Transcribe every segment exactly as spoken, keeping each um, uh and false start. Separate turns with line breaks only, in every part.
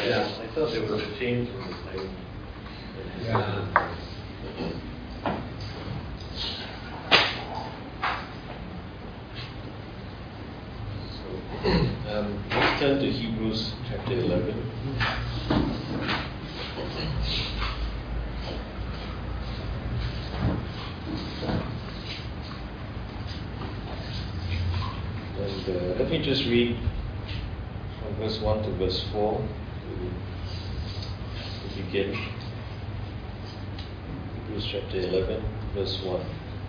Yeah, I thought there was a change in the time.
Yeah.
So, um, let's turn to Hebrews chapter eleven. And uh, let me just read from verse one to verse four to, to begin. Hebrews chapter eleven, verse one.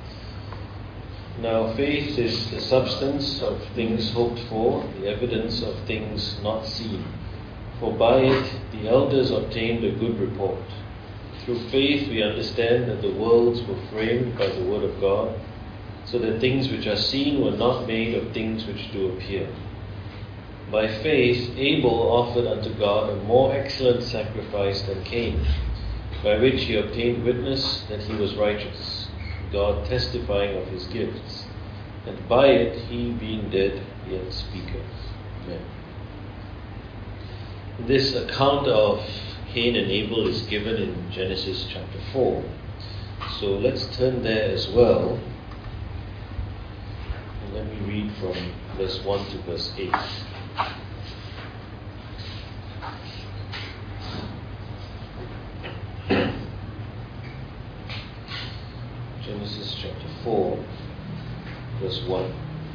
Now faith is the substance of things hoped for, the evidence of things not seen. For by it the elders obtained a good report. Through faith we understand that the worlds were framed by the word of God, so that things which are seen were not made of things which do appear. By faith Abel offered unto God a more excellent sacrifice than Cain, by which he obtained witness that he was righteous, God testifying of his gifts, and by it he, being dead, yet speaketh. Amen. This account of Cain and Abel is given in Genesis chapter four. So let's turn there as well. And let me read from verse one to verse eight. Genesis chapter four, verse one.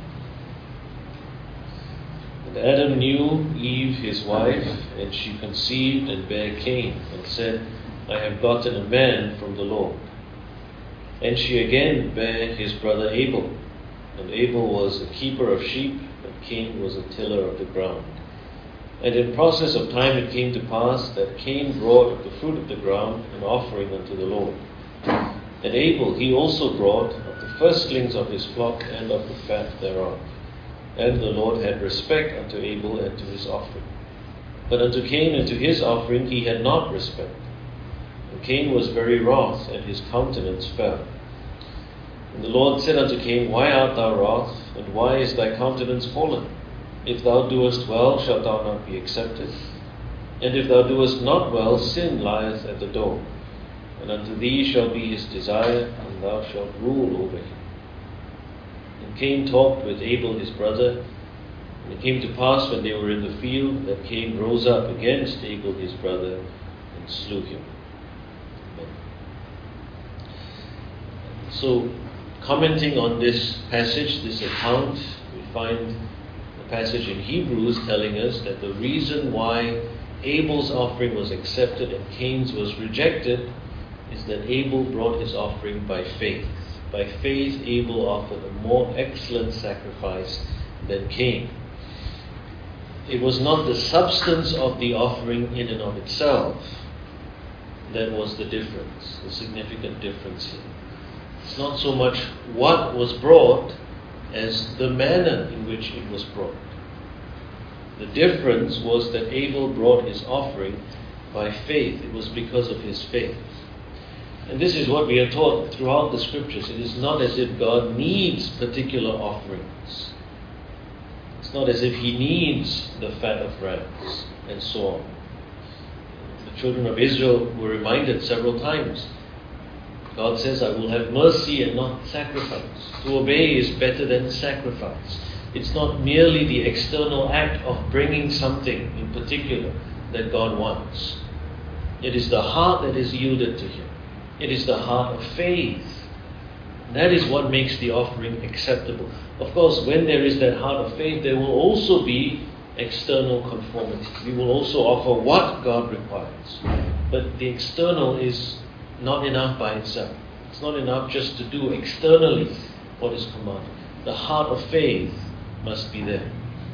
And Adam knew Eve his wife, and she conceived and bare Cain, and said, I have gotten a man from the Lord. And she again bare his brother Abel. And Abel was a keeper of sheep, but Cain was a tiller of the ground. And in process of time it came to pass that Cain brought of the fruit of the ground an offering unto the Lord. And Abel he also brought of the firstlings of his flock and of the fat thereof. And the Lord had respect unto Abel and to his offering. But unto Cain and to his offering he had not respect. And Cain was very wroth, and his countenance fell. And the Lord said unto Cain, Why art thou wroth, and why is thy countenance fallen? If thou doest well, shalt thou not be accepted? And if thou doest not well, sin lieth at the door. And unto thee shall be his desire, and thou shalt rule over him. And Cain talked with Abel his brother. And it came to pass when they were in the field, that Cain rose up against Abel his brother, and slew him. Amen. So, commenting on this passage, this account, we find the passage in Hebrews telling us that the reason why Abel's offering was accepted and Cain's was rejected is that Abel brought his offering by faith. By faith, Abel offered a more excellent sacrifice than Cain. It was not the substance of the offering in and of itself that was the difference, the significant difference here. It's not so much what was brought as the manner in which it was brought. The difference was that Abel brought his offering by faith. It was because of his faith. And this is what we are taught throughout the scriptures. It is not as if God needs particular offerings. It's not as if he needs the fat of rams and so on. The children of Israel were reminded several times. God says, I will have mercy and not sacrifice. To obey is better than sacrifice. It's not merely the external act of bringing something in particular that God wants. It is the heart that is yielded to him. It is the heart of faith. That is what makes the offering acceptable. Of course, when there is that heart of faith, there will also be external conformity. We will also offer what God requires. But the external is not enough by itself. It's not enough just to do externally what is commanded. The heart of faith must be there.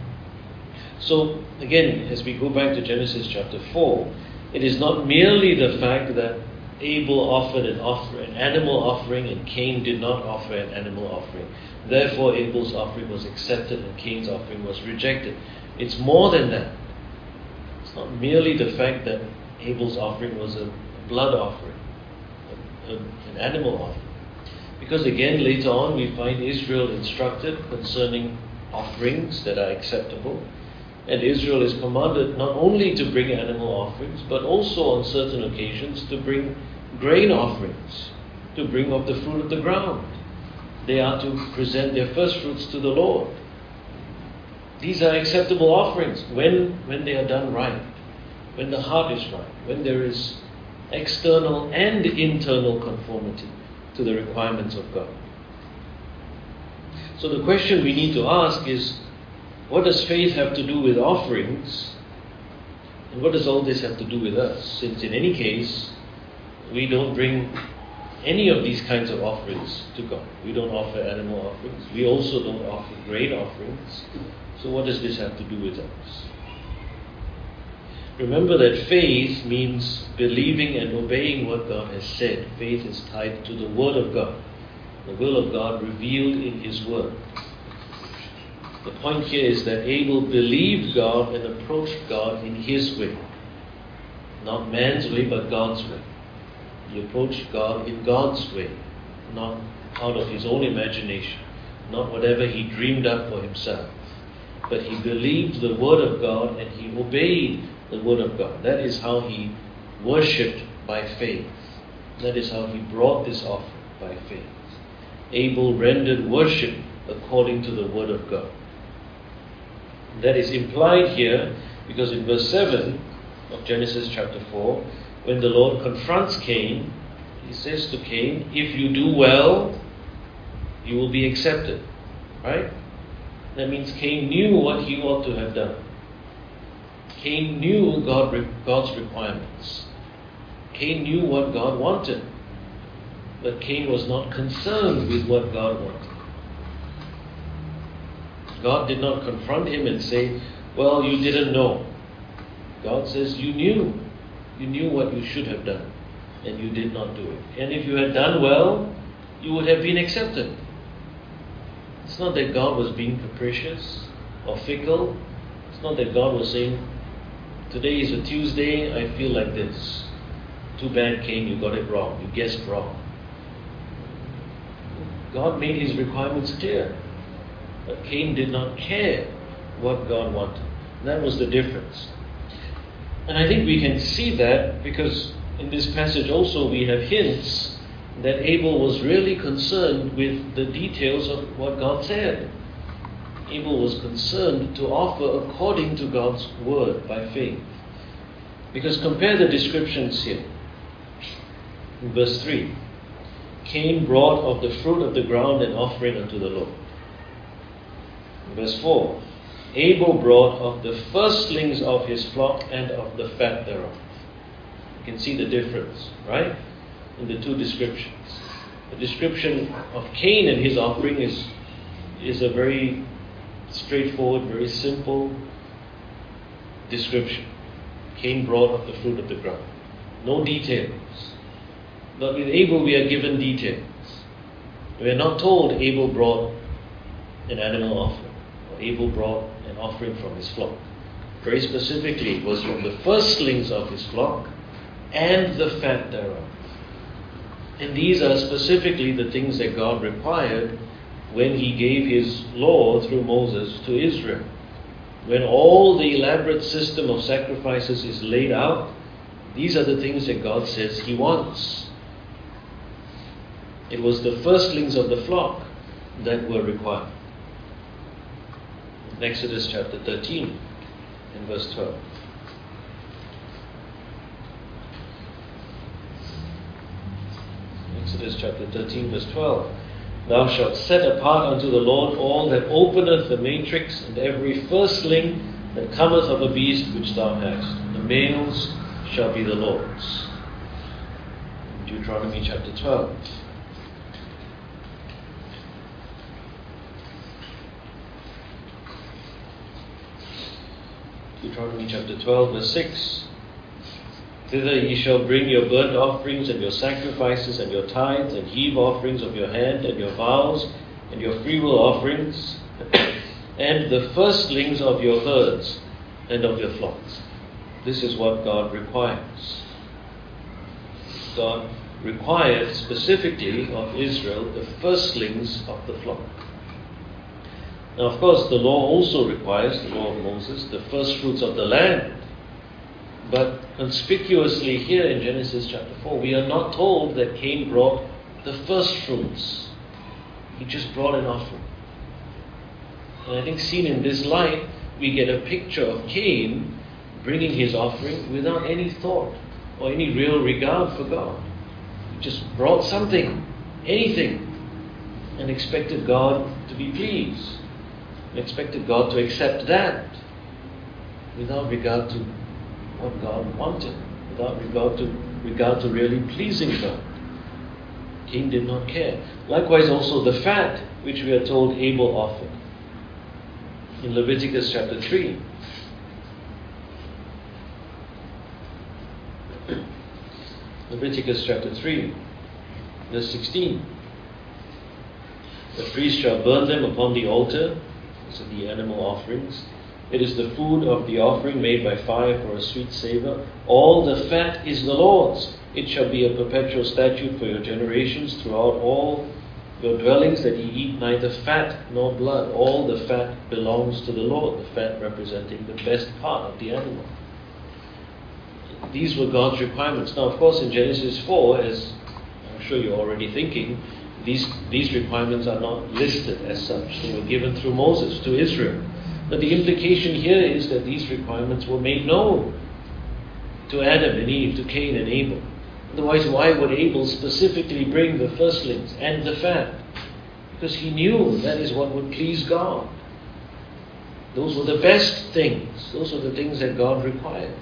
So, again, as we go back to Genesis chapter four, it is not merely the fact that Abel offered an offer, an animal offering, and Cain did not offer an animal offering. Therefore, Abel's offering was accepted and Cain's offering was rejected. It's more than that. It's not merely the fact that Abel's offering was a blood offering, a, a, an animal offering. Because again, later on, we find Israel instructed concerning offerings that are acceptable. And Israel is commanded not only to bring animal offerings, but also on certain occasions to bring grain offerings, to bring of the fruit of the ground. They are to present their first fruits to the Lord. These are acceptable offerings when, when they are done right, when the heart is right, when there is external and internal conformity to the requirements of God. So the question we need to ask is, what does faith have to do with offerings? And what does all this have to do with us? Since in any case, we don't bring any of these kinds of offerings to God. We don't offer animal offerings. We also don't offer grain offerings. So what does this have to do with us? Remember that faith means believing and obeying what God has said. Faith is tied to the Word of God, the will of God revealed in His Word. The point here is that Abel believed God and approached God in his way. Not man's way, but God's way. He approached God in God's way, not out of his own imagination, not whatever he dreamed up for himself. But he believed the Word of God and he obeyed the Word of God. That is how he worshipped by faith. That is how he brought this offering, by faith. Abel rendered worship according to the Word of God. That is implied here because in verse seven of Genesis chapter four, when the Lord confronts Cain, He says to Cain, if you do well, you will be accepted. Right? That means Cain knew what he ought to have done. Cain knew God, God's requirements. Cain knew what God wanted. But Cain was not concerned with what God wanted. God did not confront him and say, well, you didn't know. God says, you knew. You knew what you should have done, and you did not do it. And if you had done well, you would have been accepted. It's not that God was being capricious or fickle. It's not that God was saying, today is a Tuesday, I feel like this. Too bad, Cain, you got it wrong. You guessed wrong. God made His requirements clear. But Cain did not care what God wanted. That was the difference. And I think we can see that because in this passage also we have hints that Abel was really concerned with the details of what God said. Abel was concerned to offer according to God's word by faith. Because compare the descriptions here. In verse three, Cain brought of the fruit of the ground an offering unto the Lord. In verse four, Abel brought of the firstlings of his flock and of the fat thereof. You can see the difference, right? In the two descriptions. The description of Cain and his offering is, is a very straightforward, very simple description. Cain brought of the fruit of the ground. No details. But with Abel we are given details. We are not told Abel brought an animal offering. Abel brought an offering from his flock. Very specifically, it was from the firstlings of his flock and the fat thereof. And these are specifically the things that God required when He gave His law through Moses to Israel. When all the elaborate system of sacrifices is laid out, these are the things that God says He wants. It was the firstlings of the flock that were required. In Exodus chapter thirteen and verse twelve. Exodus chapter thirteen verse twelve. Thou shalt set apart unto the Lord all that openeth the matrix, and every firstling that cometh of a beast which thou hast. The males shall be the Lord's. Deuteronomy chapter twelve. Deuteronomy chapter twelve, verse six. Thither ye shall bring your burnt offerings and your sacrifices and your tithes and heave offerings of your hand and your vows and your freewill offerings and the firstlings of your herds and of your flocks. This is what God requires. God required specifically of Israel the firstlings of the flock. Now, of course, the law also requires, the law of Moses, the first fruits of the land. But conspicuously here in Genesis chapter four, we are not told that Cain brought the first fruits. He just brought an offering. And I think seen in this light, we get a picture of Cain bringing his offering without any thought or any real regard for God. He just brought something, anything, and expected God to be pleased, and expected God to accept that without regard to what God wanted, without regard to regard to really pleasing God. Cain did not care. Likewise also the fat which we are told Abel offered. In Leviticus chapter three. Leviticus chapter three, verse sixteen. The priest shall burn them upon the altar, these are the animal offerings. It is the food of the offering made by fire for a sweet savour. All the fat is the Lord's. It shall be a perpetual statute for your generations throughout all your dwellings, that ye eat neither fat nor blood. All the fat belongs to the Lord, the fat representing the best part of the animal. These were God's requirements. Now, of course, in Genesis four, as I'm sure you're already thinking, these, these requirements are not listed as such. They were given through Moses to Israel. But the implication here is that these requirements were made known to Adam and Eve, to Cain and Abel. Otherwise, why would Abel specifically bring the firstlings and the fat? Because he knew that is what would please God. Those were the best things. Those were the things that God required.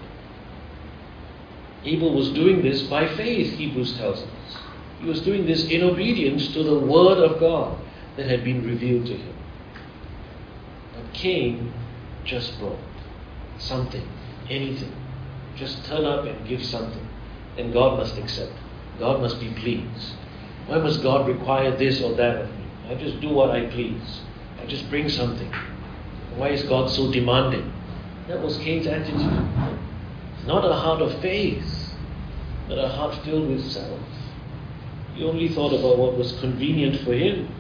Abel was doing this by faith, Hebrews tells us. He was doing this in obedience to the word of God that had been revealed to him. But Cain just brought something, anything. Just turn up and give something. And God must accept. God must be pleased. Why must God require this or that of me? I just do what I please. I just bring something. Why is God so demanding? That was Cain's attitude. Not a heart of faith, but a heart filled with self. He only thought about what was convenient for him.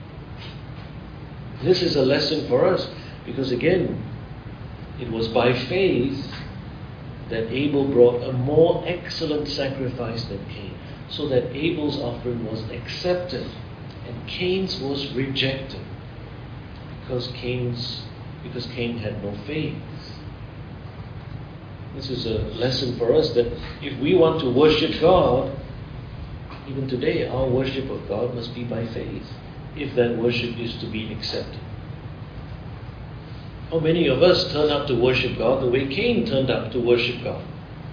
This is a lesson for us, because again, it was by faith that Abel brought a more excellent sacrifice than Cain, so that Abel's offering was accepted and Cain's was rejected, because Cain's because Cain had no faith. This is a lesson for us that if we want to worship God, even today, our worship of God must be by faith, if that worship is to be accepted. How many of us turn up to worship God the way Cain turned up to worship God?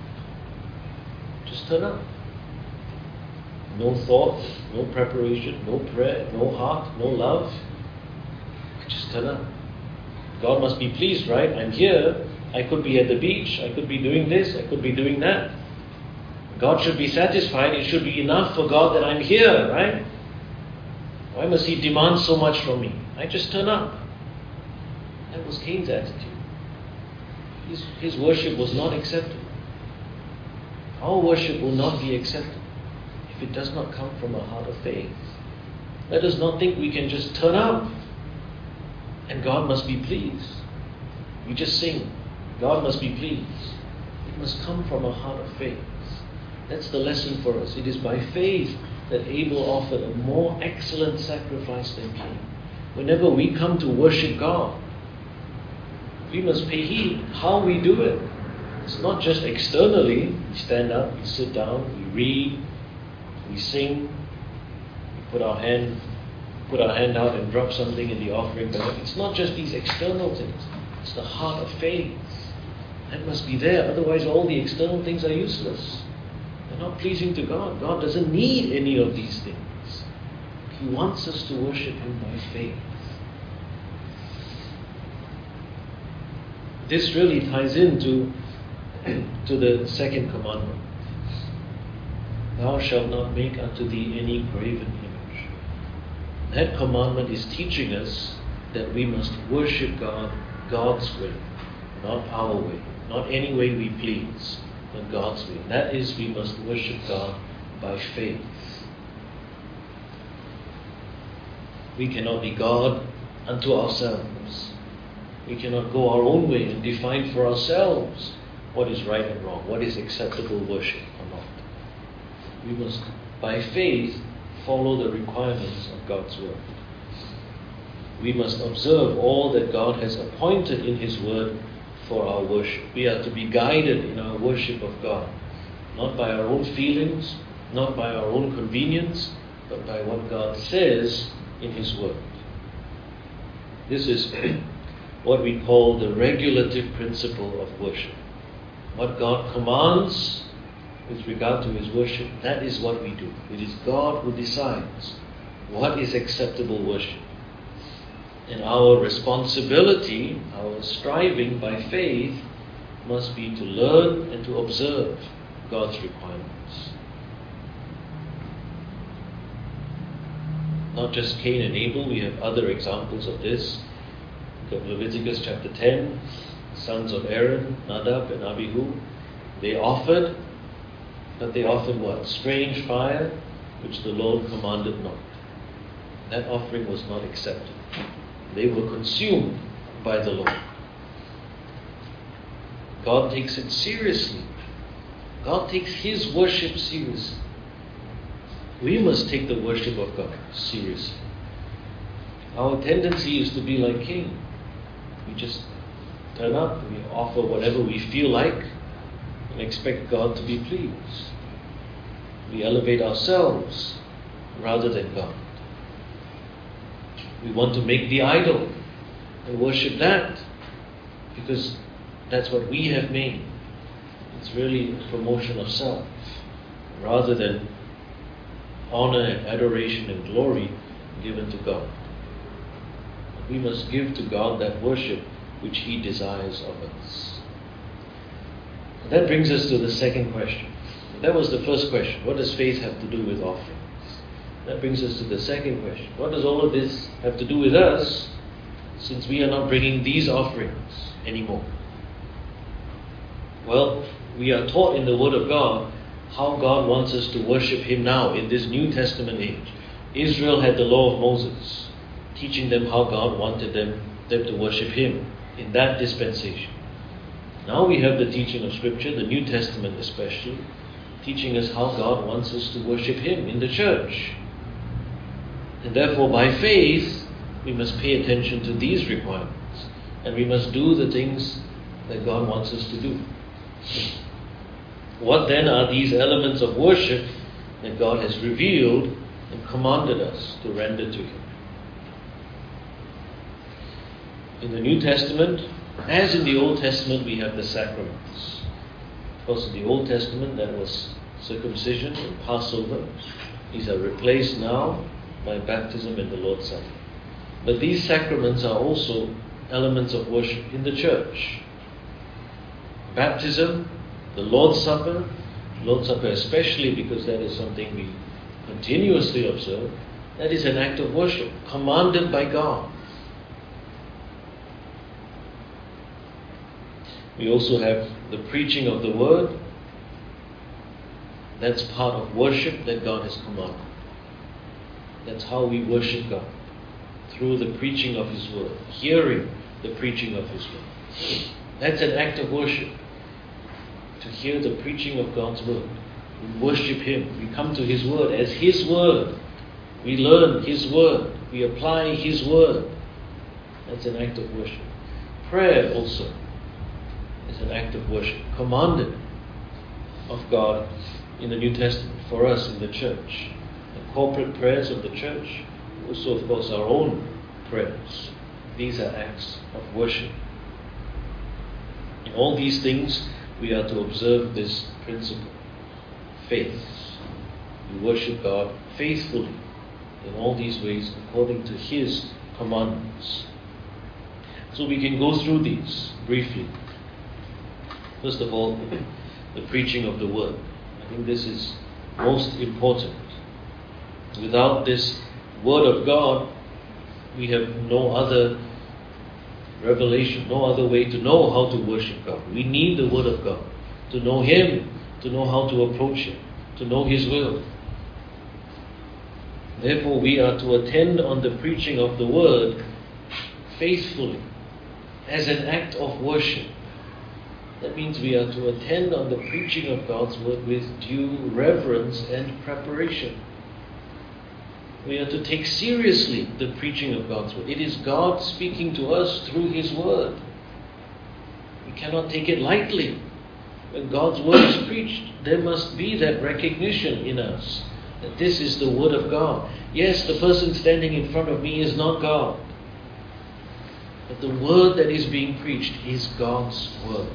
Just turn up. No thought, no preparation, no prayer, no heart, no love. Just turn up. God must be pleased, right? I'm here. I could be at the beach. I could be doing this. I could be doing that. God should be satisfied. It should be enough for God that I'm here, right? Why must He demand so much from me? I just turn up. That was Cain's attitude. His, his worship was not accepted. Our worship will not be accepted if it does not come from a heart of faith. Let us not think we can just turn up and God must be pleased. We just sing, God must be pleased. It must come from a heart of faith. That's the lesson for us. It is by faith that Abel offered a more excellent sacrifice than Cain. Whenever we come to worship God, we must pay heed how we do it. It's not just externally. We stand up, we sit down, we read, we sing, we put our hand put our hand out and drop something in the offering bag. It's not just these external things. It's the heart of faith. That must be there. Otherwise, all the external things are useless. They're not pleasing to God. God doesn't need any of these things. He wants us to worship Him by faith. This really ties into to the second commandment. Thou shalt not make unto thee any graven image. That commandment is teaching us that we must worship God God's way, not our way, not any way we please, but God's way. That is, we must worship God by faith. We cannot be God unto ourselves. We cannot go our own way and define for ourselves what is right and wrong, what is acceptable worship or not. We must, by faith, follow the requirements of God's word. We must observe all that God has appointed in His word for our worship. We are to be guided in our worship of God, not by our own feelings, not by our own convenience, but by what God says in His word. This is what we call the regulative principle of worship. What God commands with regard to His worship, that is what we do. It is God who decides what is acceptable worship. And our responsibility, our striving by faith, must be to learn and to observe God's requirements. Not just Cain and Abel, we have other examples of this. Look at Leviticus chapter ten, sons of Aaron, Nadab and Abihu. They offered, but they offered what? Strange fire, which the Lord commanded not. That offering was not accepted. They were consumed by the Lord. God takes it seriously. God takes His worship seriously. We must take the worship of God seriously. Our tendency is to be like Cain. We just turn up, we offer whatever we feel like, and expect God to be pleased. We elevate ourselves rather than God. We want to make the idol and worship that because that's what we have made. It's really a promotion of self rather than honor and adoration and glory given to God. We must give to God that worship which He desires of us. And that brings us to the second question. That was the first question. What does faith have to do with offerings? That brings us to the second question. What does all of this have to do with us, since we are not bringing these offerings anymore? Well, we are taught in the Word of God how God wants us to worship Him now in this New Testament age. Israel had the law of Moses, teaching them how God wanted them, them to worship Him in that dispensation. Now we have the teaching of Scripture, the New Testament especially, teaching us how God wants us to worship Him in the church. And therefore, by faith, we must pay attention to these requirements. And we must do the things that God wants us to do. What then are these elements of worship that God has revealed and commanded us to render to Him? In the New Testament, as in the Old Testament, we have the sacraments. Of course, in the Old Testament, that was circumcision and Passover. These are replaced now by baptism and the Lord's Supper. But these sacraments are also elements of worship in the church. Baptism, the Lord's Supper, Lord's Supper especially because that is something we continuously observe, that is an act of worship commanded by God. We also have the preaching of the Word. That's part of worship that God has commanded. That's how we worship God, through the preaching of His Word, hearing the preaching of His Word. That's an act of worship, to hear the preaching of God's Word. We worship Him. We come to His Word as His Word. We learn His Word. We apply His Word. That's an act of worship. Prayer also is an act of worship, commanded of God in the New Testament for us in the church. The corporate prayers of the church, also of course our own prayers. These are acts of worship. In all these things, we are to observe this principle, faith. We worship God faithfully in all these ways according to His commandments. So we can go through these briefly. First of all, the preaching of the Word. I think this is most important. Without this Word of God, we have no other revelation, no other way to know how to worship God. We need the Word of God to know Him, to know how to approach Him, to know His will. Therefore, we are to attend on the preaching of the Word faithfully, as an act of worship. That means we are to attend on the preaching of God's word with due reverence and preparation. We are to take seriously the preaching of God's word. It is God speaking to us through His word. We cannot take it lightly. When God's word is preached, there must be that recognition in us that this is the word of God. Yes, the person standing in front of me is not God, but the word that is being preached is God's word.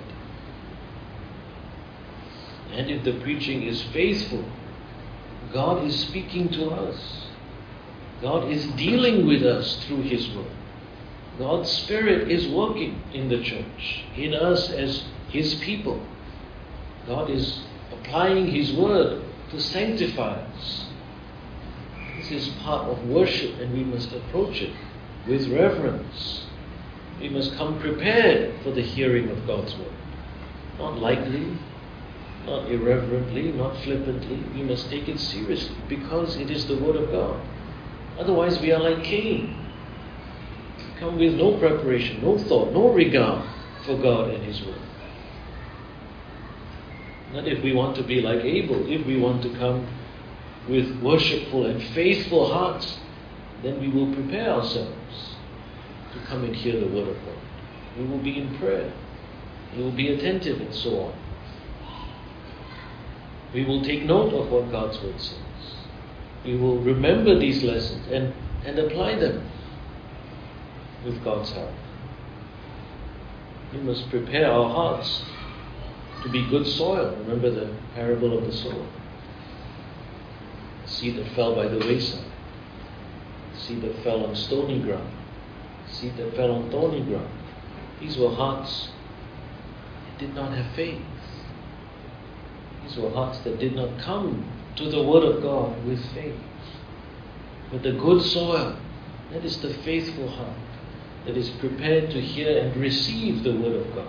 And if the preaching is faithful, God is speaking to us. God is dealing with us through His word. God's Spirit is working in the church, in us as His people. God is applying His word to sanctify us. This is part of worship, and we must approach it with reverence. We must come prepared for the hearing of God's word. Not lightly, not irreverently, not flippantly. We must take it seriously because it is the word of God. Otherwise we are like Cain. We come with no preparation, no thought, no regard for God and His word. Not if we want to be like Abel, if we want to come with worshipful and faithful hearts, then we will prepare ourselves to come and hear the word of God. We will be in prayer. We will be attentive and so on. We will take note of what God's word says. We will remember these lessons and, and apply them with God's help. We must prepare our hearts to be good soil. Remember the parable of the sower. The seed that fell by the wayside. The seed that fell on stony ground. The seed that fell on thorny ground. These were hearts that did not have faith. These were hearts that did not come to the word of God with faith. But the good soil, that is the faithful heart that is prepared to hear and receive the word of God.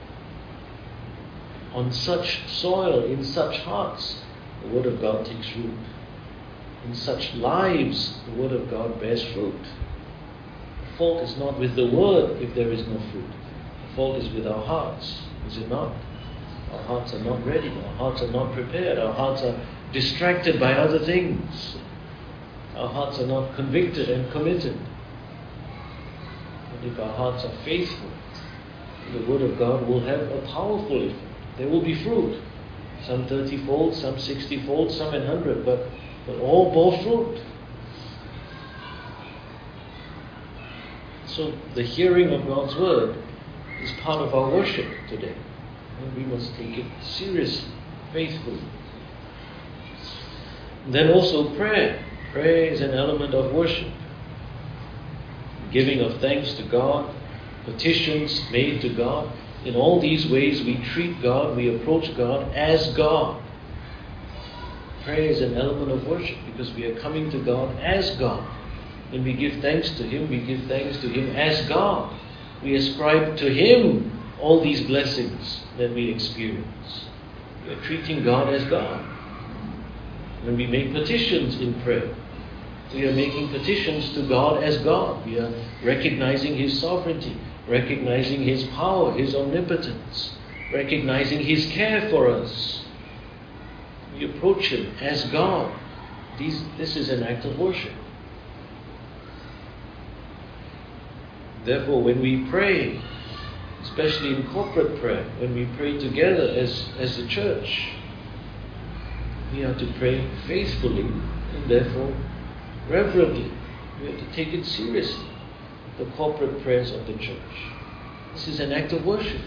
On such soil, in such hearts, the word of God takes root. In such lives, the word of God bears fruit. The fault is not with the word if there is no fruit. The fault is with our hearts, is it not? Our hearts are not ready. Our hearts are not prepared. Our hearts are distracted by other things. Our hearts are not convicted and committed. But if our hearts are faithful, the word of God will have a powerful effect. There will be fruit. Some thirty-fold, some sixty-fold, some an hundred, but, but all bore fruit. So the hearing of God's word is part of our worship today. And we must take it seriously, faithfully. Then also prayer. Prayer is an element of worship. Giving of thanks to God, petitions made to God. In all these ways we treat God, we approach God as God. Prayer is an element of worship because we are coming to God as God. When we give thanks to Him, we give thanks to Him as God. We ascribe to Him all these blessings that we experience. We are treating God as God. When we make petitions in prayer, we are making petitions to God as God. We are recognizing His sovereignty, recognizing His power, His omnipotence, recognizing His care for us. We approach Him as God. These, this is an act of worship. Therefore, when we pray, especially in corporate prayer, when we pray together as, as a church, we are to pray faithfully and therefore reverently. We have to take it seriously, the corporate prayers of the church. This is an act of worship.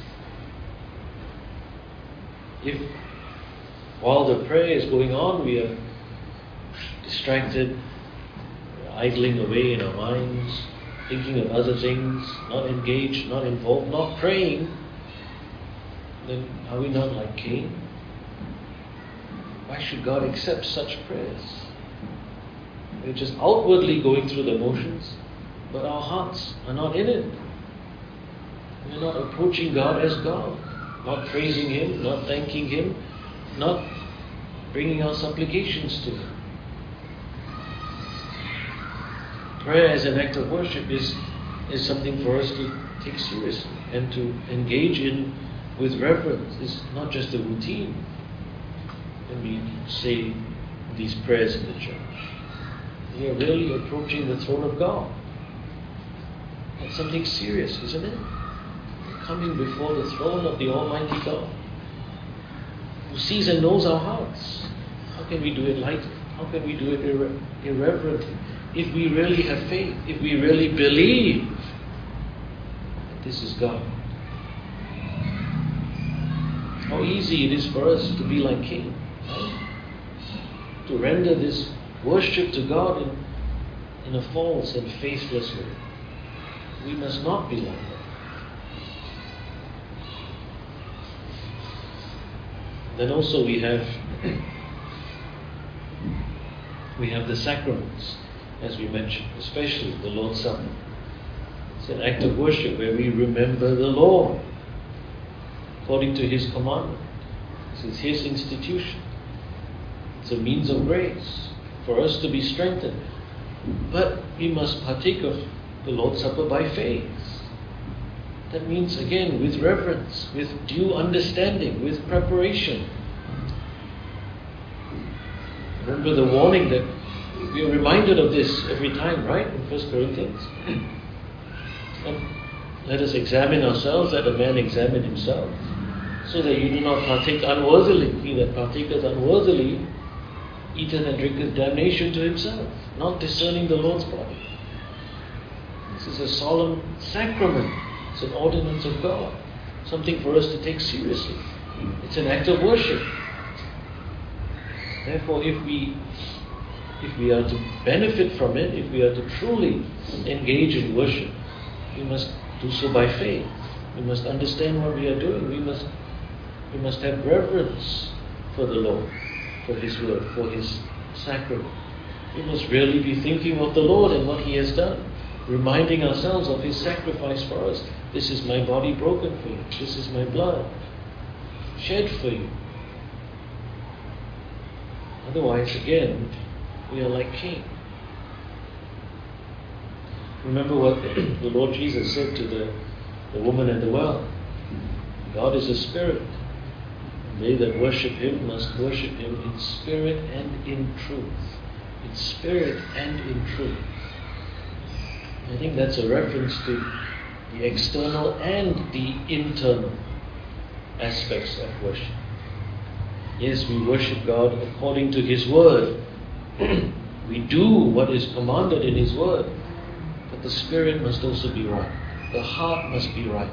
If while the prayer is going on, we are distracted, idling away in our minds, thinking of other things, not engaged, not involved, not praying, then are we not like Cain? Why should God accept such prayers? We're just outwardly going through the motions, but our hearts are not in it. We're not approaching God as God, not praising Him, not thanking Him, not bringing our supplications to Him. Prayer as an act of worship is is something for us to take seriously and to engage in with reverence. It's not just a routine when we say these prayers in the church. We are really approaching the throne of God. That's something serious, isn't it? We're coming before the throne of the Almighty God, who sees and knows our hearts. How can we do it lightly? How can we do it irre- irreverently? If we really have faith, if we really believe that this is God. How easy it is for us to be like Cain, right? To render this worship to God in, in a false and faithless way. We must not be like that. Then also we have we have the sacraments, as we mentioned, especially the Lord's Supper. It's an act of worship where we remember the Lord according to His commandment. This is His institution. It's a means of grace for us to be strengthened. But we must partake of the Lord's Supper by faith. That means, again, with reverence, with due understanding, with preparation. Remember the warning that we are reminded of this every time, right? In First Corinthians. And let us examine ourselves, let a man examine himself, so that you do not partake unworthily. He that partaketh unworthily eateth and drinketh damnation to himself, not discerning the Lord's body. This is a solemn sacrament. It's an ordinance of God. Something for us to take seriously. It's an act of worship. Therefore, if we if we are to benefit from it, if we are to truly engage in worship, we must do so by faith. We must understand what we are doing. We must we must have reverence for the Lord, for His word, for His sacrament. We must really be thinking of the Lord and what He has done, reminding ourselves of His sacrifice for us. This is my body broken for you. This is my blood shed for you. Otherwise, again, we are like Cain. Remember what the Lord Jesus said to the, the woman at the well. God is a spirit. And they that worship Him must worship Him in spirit and in truth. In spirit and in truth. I think that's a reference to the external and the internal aspects of worship. Yes, we worship God according to His word. We do what is commanded in His word. But the spirit must also be right. The heart must be right.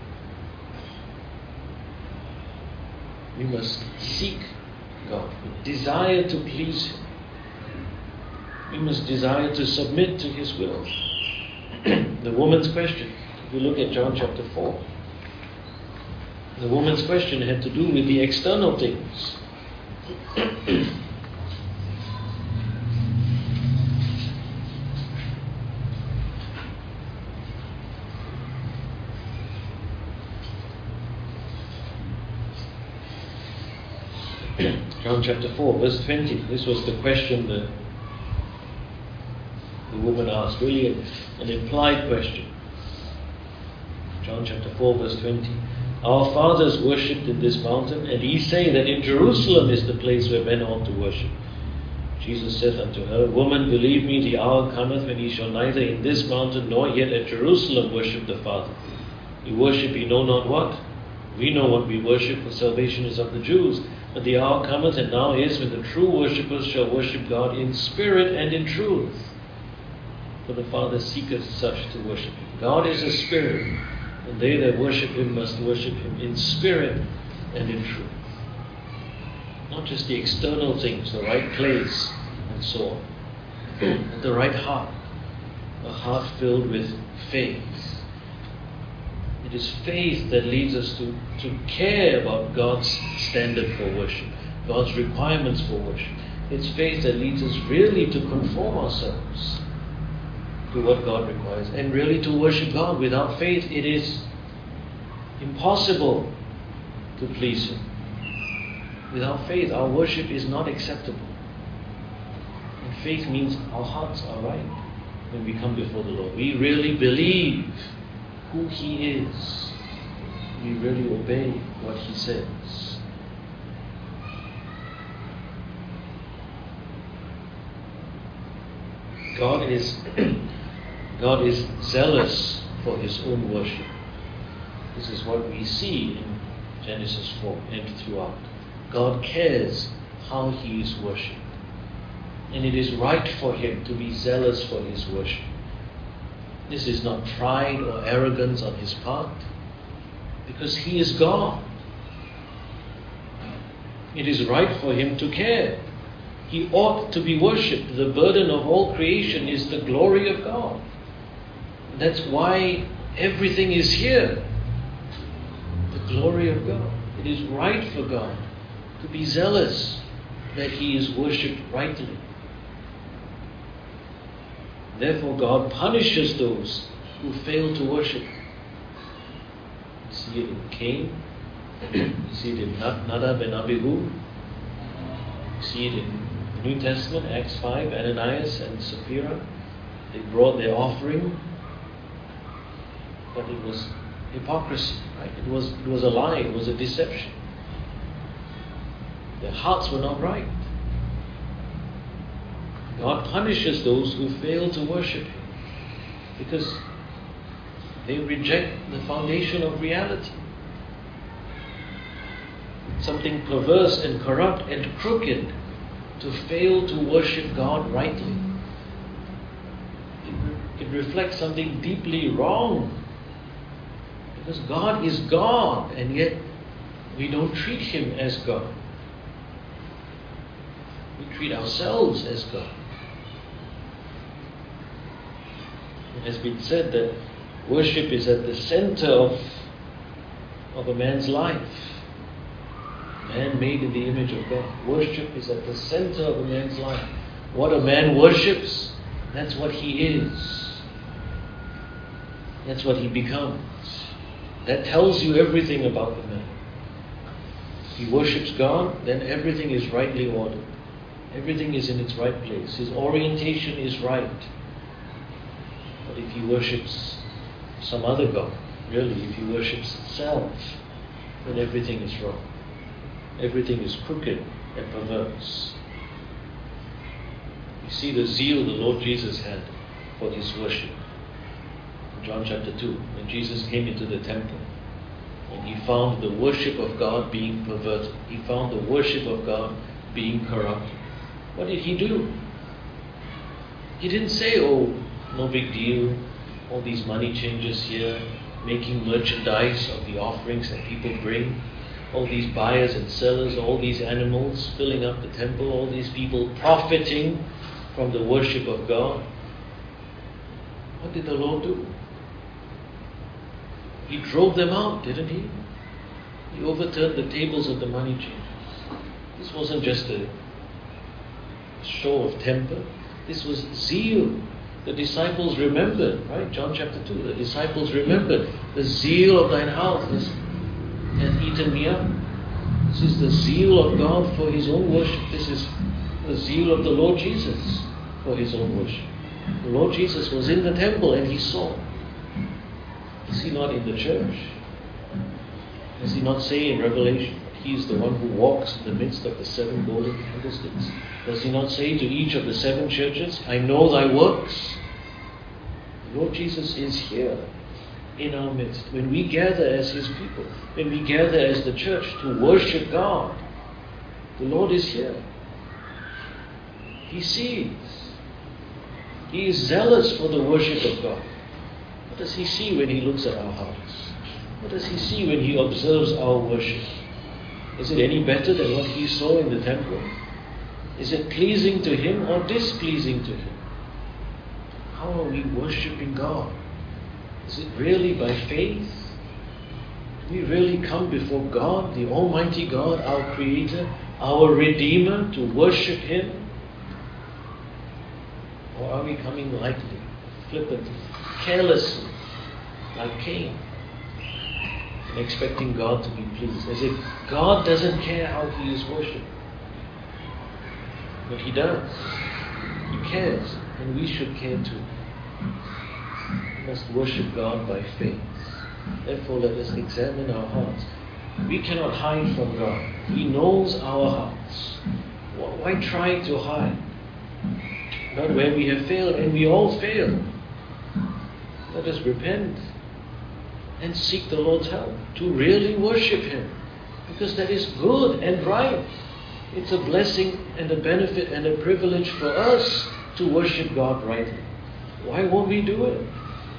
We must seek God. We desire to please Him. We must desire to submit to His will. The woman's question, if you look at John chapter four, the woman's question had to do with the external things. John chapter four, verse twenty. This was the question that the woman asked, really an implied question. John chapter four, verse twenty. Our fathers worshipped in this mountain, and ye say that in Jerusalem is the place where men ought to worship. Jesus saith unto her, Woman, believe me, the hour cometh when ye shall neither in this mountain nor yet at Jerusalem worship the Father. You worship ye know not what. We know what we worship, for salvation is of the Jews. But the hour cometh, and now is, when the true worshippers shall worship God in spirit and in truth. For the Father seeketh such to worship Him. God is a spirit, and they that worship Him must worship Him in spirit and in truth. Not just the external things, the right place, and so on. But the right heart. A heart filled with faith. It is faith that leads us to, to care about God's standard for worship, God's requirements for worship. It's faith that leads us really to conform ourselves to what God requires and really to worship God. Without faith, it is impossible to please Him. Without faith, our worship is not acceptable. And faith means our hearts are right. when we come before the Lord. We really believe who He is. We really obey what He says. God is God is zealous for His own worship. This is what we see in Genesis four and throughout. God cares how He is worshipped. And it is right for Him to be zealous for His worship. This is not pride or arrogance on His part, because He is God. It is right for Him to care. He ought to be worshipped. The burden of all creation is the glory of God. That's why everything is here. The glory of God. It is right for God to be zealous that He is worshipped rightly. Therefore, God punishes those who fail to worship. You see it in Cain. You see it in Nadab and Abihu. You see it in the New Testament, Acts five, Ananias and Sapphira. They brought their offering, but it was hypocrisy, right? It was, it was a lie, it was a deception. Their hearts were not right. God punishes those who fail to worship Him because they reject the foundation of reality. Something perverse and corrupt and crooked to fail to worship God rightly. It, it reflects something deeply wrong, because God is God, and yet we don't treat Him as God. We treat ourselves as God. It has been said that worship is at the center of, of a man's life. Man made in the image of God. Worship is at the center of a man's life. What a man worships, that's what he is. That's what he becomes. That tells you everything about the man. If he worships God, then everything is rightly ordered. Everything is in its right place. His orientation is right. But if he worships some other God, really, if he worships self, then everything is wrong. Everything is crooked and perverse. You see the zeal the Lord Jesus had for His worship. In John chapter two, when Jesus came into the temple and He found the worship of God being perverted, He found the worship of God being corrupted. What did He do? He didn't say, oh, no big deal, all these money changers here, making merchandise of the offerings that people bring, all these buyers and sellers, all these animals filling up the temple, all these people profiting from the worship of God. What did the Lord do? He drove them out, didn't He? He overturned the tables of the money changers. This wasn't just a show of temper. This was zeal. The disciples remembered, right? John chapter two, the disciples remembered, the zeal of thine house has, has eaten me up. This is the zeal of God for His own worship. This is the zeal of the Lord Jesus for His own worship. The Lord Jesus was in the temple and He saw. Is He not in the church? Does He not say in Revelation, He is the one who walks in the midst of the seven golden candlesticks? Does He not say to each of the seven churches, I know thy works? The Lord Jesus is here in our midst. When we gather as His people, when we gather as the church to worship God, the Lord is here. He sees. He is zealous for the worship of God. What does He see when He looks at our hearts? What does He see when He observes our worship? Is it any better than what He saw in the temple? Is it pleasing to Him or displeasing to Him? How are we worshipping God? Is it really by faith? Do we really come before God, the Almighty God, our Creator, our Redeemer, to worship Him? Or are we coming lightly, flippantly, carelessly, like Cain, and expecting God to be pleased, as if God doesn't care how He is worshipped? But He does. He cares, and we should care too. We must worship God by faith. Therefore, let us examine our hearts. We cannot hide from God. He knows our hearts. Why try to hide? Not where we have failed, and we all fail. Let us repent and seek the Lord's help to really worship Him, because that is good and right. It's a blessing and a benefit and a privilege for us to worship God rightly. Why won't we do it?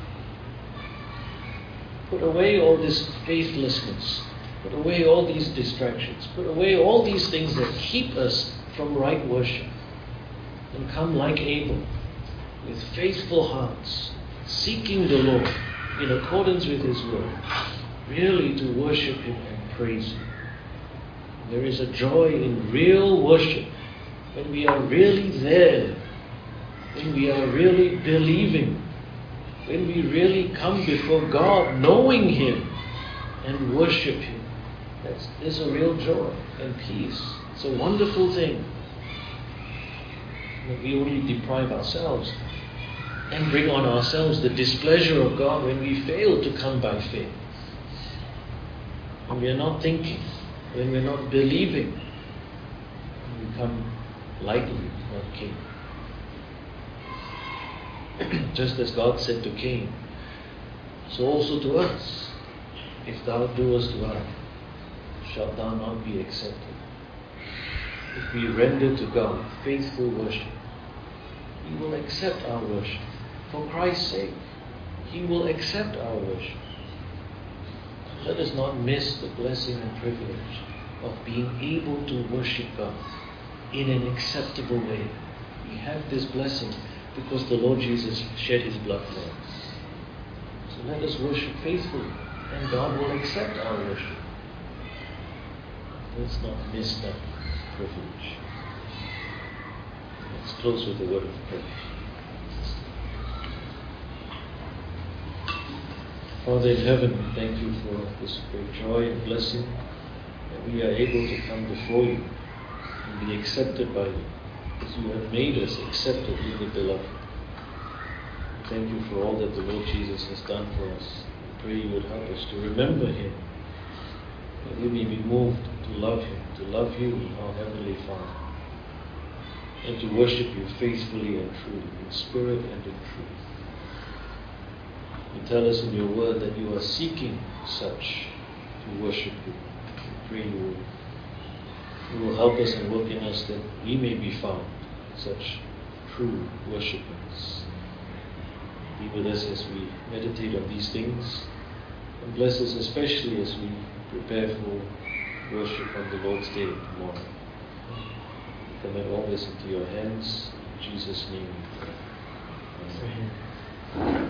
Put away all this faithlessness. Put away all these distractions. Put away all these things that keep us from right worship. And come like Abel, with faithful hearts, seeking the Lord in accordance with His word, really to worship Him and praise Him. There is a joy in real worship when we are really there, when we are really believing, when we really come before God knowing Him and worship Him. That's, there's a real joy and peace. It's a wonderful thing. We only deprive ourselves and bring on ourselves the displeasure of God when we fail to come by faith. When we are not thinking, when we are not believing, we come lightly, not Cain. Just as God said to Cain, so also to us, if thou doest well, shalt thou not be accepted. If we render to God faithful worship, He will accept our worship. For Christ's sake, He will accept our worship. Let us not miss the blessing and privilege of being able to worship God in an acceptable way. We have this blessing because the Lord Jesus shed His blood for us. So let us worship faithfully, and God will accept our worship. Let's not miss that privilege. Let's close with a word of prayer. Father in heaven, we thank You for this great joy and blessing that we are able to come before You and be accepted by You, as You have made us accepted in the Beloved. We thank You for all that the Lord Jesus has done for us. We pray You would help us to remember Him, that we may be moved to love Him, to love You, our Heavenly Father, and to worship You faithfully and truly, in spirit and in truth. You tell us in Your word that You are seeking such to worship You. We pray You will, you will help us and work in us that we may be found such true worshippers. Be with us as we meditate on these things, and bless us especially as we prepare for worship on the Lord's Day tomorrow. We commit all this into Your hands. In Jesus' name we pray. Amen.